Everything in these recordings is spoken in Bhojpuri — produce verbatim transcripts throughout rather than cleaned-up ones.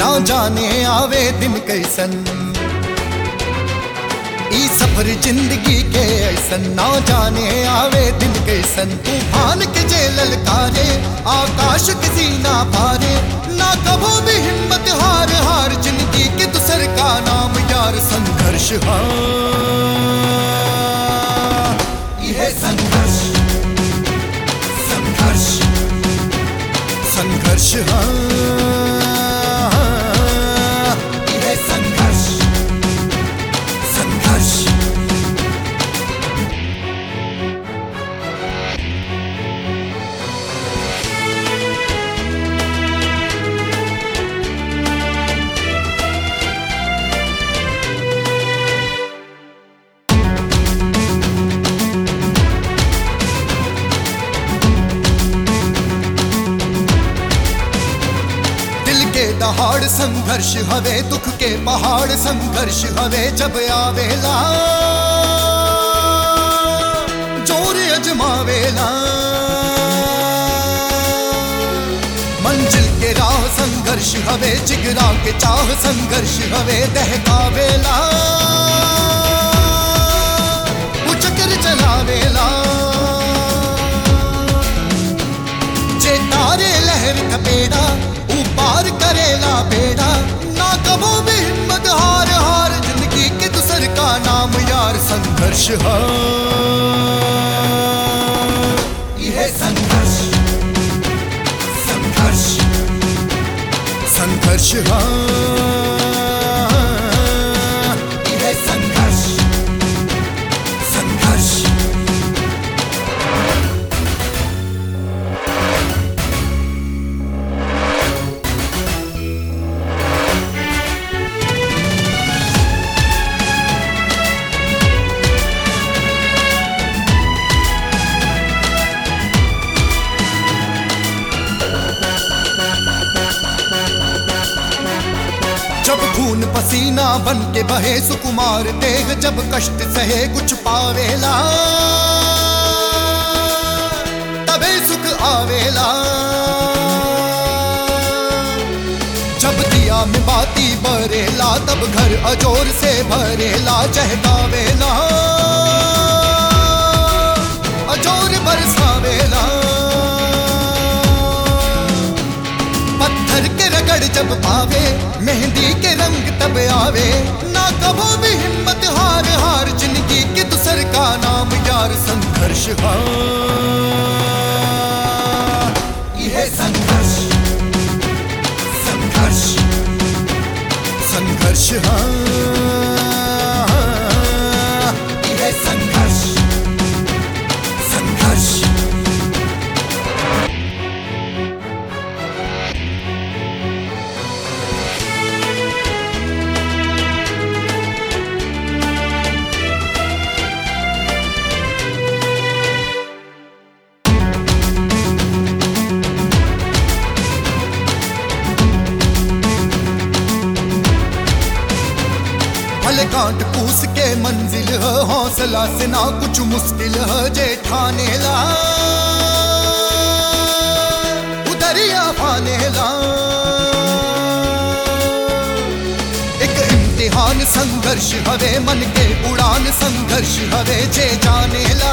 ना जाने आवे दिन कैसन। ई सफर जिंदगी के ऐसन ना जाने आवे दिन कैसन। तूफान के जे ललकारे आकाश किसी ना पारे, ना कभो भी हिम्मत हार हार जिंदगी के दूसर का नाम यार संघर्ष। हाँ यह संघर्ष संघर्ष संघर्ष। हाँ यह संघर्ष संघर्ष। दहाड़ संघर्ष हवे, दुख के पहाड़ संघर्ष हवे। जब आवेला जोर अजमावेला, मंजिल के राह संघर्ष हवे। जिगरा के चाह संघर्ष हवे। दहकावेला उचकर चलावेला, जे तारे लहर थपेड़ा पार करेला बेड़ा। ना कबो भी हिम्मत हार हार जिंदगी के दूसर का नाम यार संघर्ष। हाँ यह संघर्ष संघर्ष संघर्ष। हाँ यह संघर्ष संघर्ष। जब खून पसीना बन के बहे सुकुमार देह, जब कष्ट सहे कुछ पावेला तबे सुख आवेला। जब दिया में बाती बरेला तब घर अजोर से भरेला। चहकावेला अजोर बरसावेला, पत्थर के रगड़ जब पावे मेहंदी के रंग तब आवे। ना कभो भी हिम्मत हार हार जिंदगी के दूसर का नाम यार संघर्ष। हाँ यह संघर्ष संघर्ष संघर्ष। हाँ यह संघर्ष संघर्ष। भले कांट पूस के मंजिल है, हौसला से ना कुछ मुश्किल है। जे ठानेला उदरिया फानेला, एक इम्तिहान संघर्ष हवे। मन के उड़ान संघर्ष हवे। जे जानेला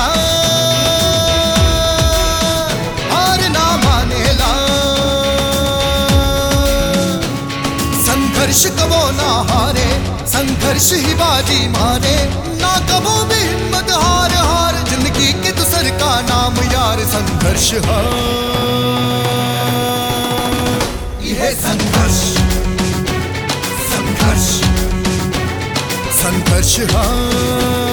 हार ना मानेला, संघर्ष कबो ना हारे संघर्ष ही बाजी मारे। ना कबो भी हिम्मत हार हार जिंदगी के दूसर का नाम यार संघर्ष। हाँ यह संघर्ष संघर्ष संघर्ष। हाँ